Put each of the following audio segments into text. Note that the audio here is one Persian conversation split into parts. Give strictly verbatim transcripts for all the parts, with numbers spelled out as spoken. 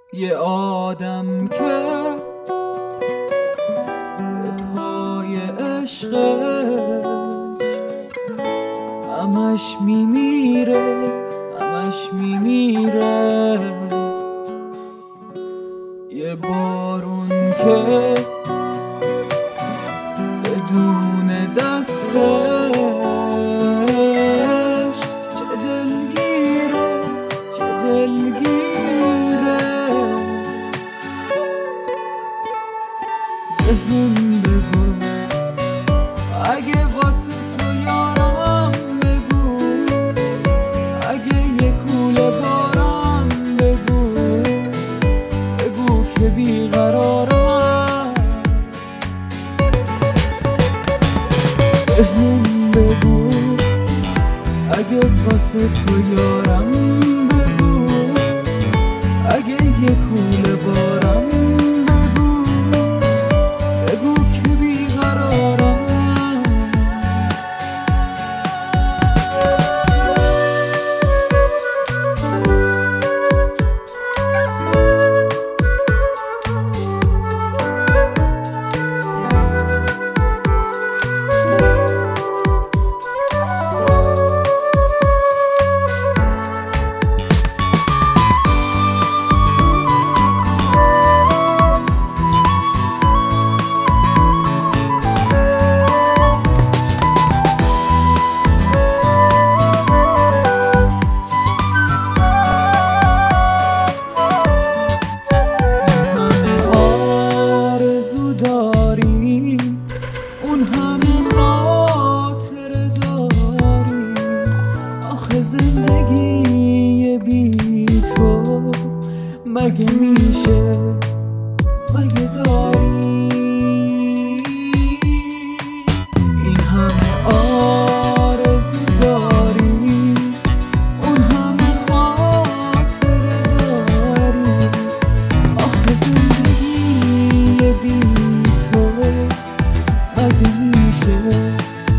یه آدم که به پای عشقش همش میمیره همش میمیره، یه بارون که بدون دستش چه دلگیره چه دلگیره. بهم بگو اگه واسه تو یارم، بگو اگه یه کوله بارم، بگو بگو که بیقرارم. بهم بگو اگه واسه تو یارم، بگو اگه یه کوله بارم، بگو بگو که بیقرارم. اون همه خاطره داریم، آخه زندگی بی تو مگه میشه مگه داری؟ این همه آرزو داریم، اون همه خاطره داریم، آخه زندگی بی تو مگه میشه؟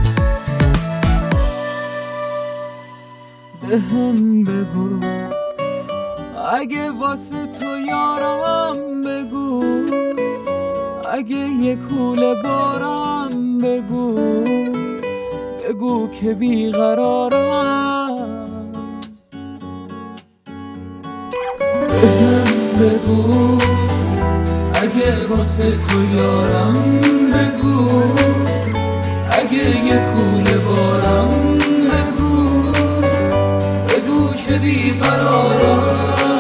بهم بگو اگه واسه تو یارم، بگو اگه یه کوله بارم، بگو بگو که بیقرارم. بهم بگو اگه واسه تو یارم، بگو اگه یه کوله بارم، بگو بگو که بیقرارم.